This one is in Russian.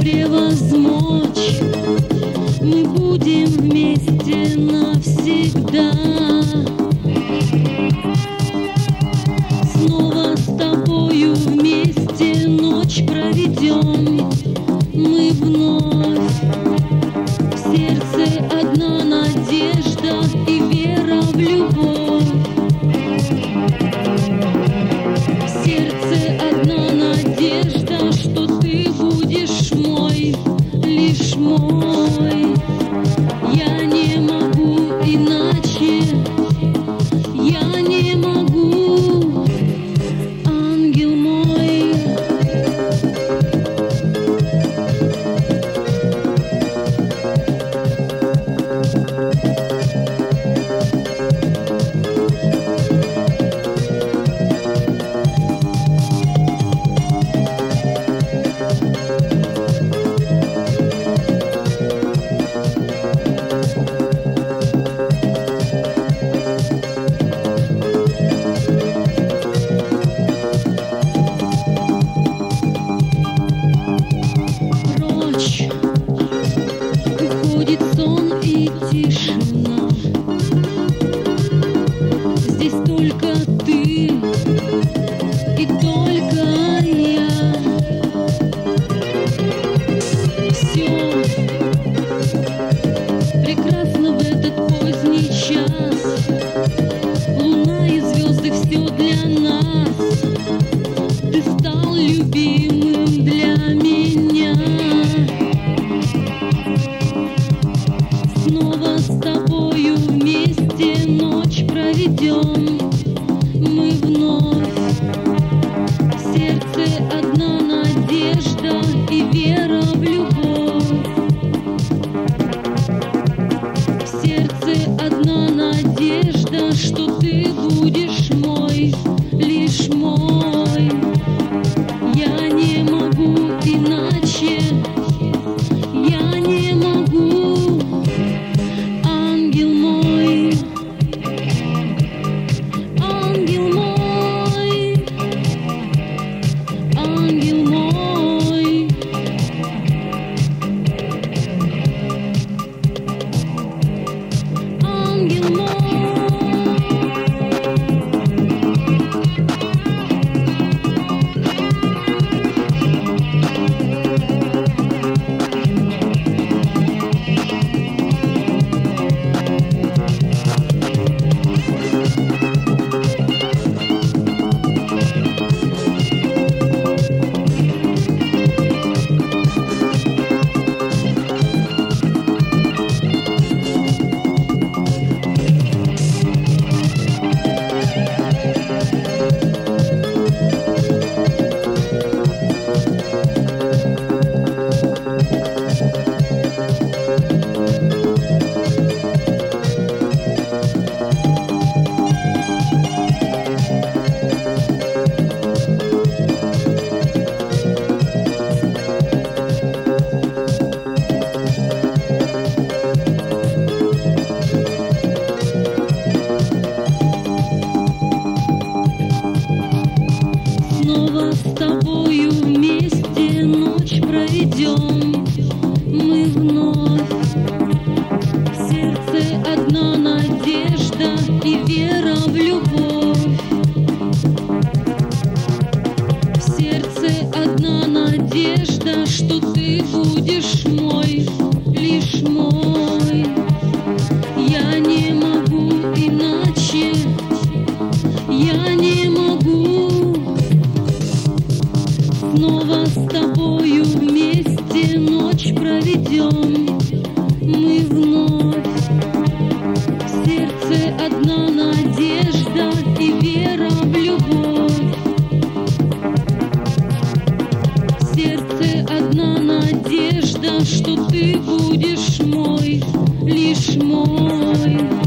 превозмочь. Мы будем вместе навсегда. Снова с тобою вместе ночь проведем. Мы вновь. В сердце одна надежда и вера в любовь. В сердце одна надежда, что ты будешь мой, лишь мой. Я не могу иначе, я не могу, ангел мой. Уходит сон и тишина. Здесь только ты и только я. Все прекрасно в этот поздний час. Луна и звезды, все для нас. Ты стал любимым для меня. Снова с тобою вместе ночь проведем. Мы вновь. В сердце одна надежда и вера в любовь. В сердце одна надежда, что ты будешь мой, лишь мой. Я не могу иначе, я не могу, ангел мой, ангел мой, ангел мой. Ангел мой. Снова с тобою вместе ночь проведем. Мы вновь. В сердце одна надежда и вера в любовь. В сердце одна надежда, что ты будешь мой, лишь мой. Я не могу иначе, я не могу. Снова с тобою вместе ночь проведем. Мы вновь. В сердце одна надежда и вера в любовь. В сердце одна надежда, что ты будешь мой, лишь мой.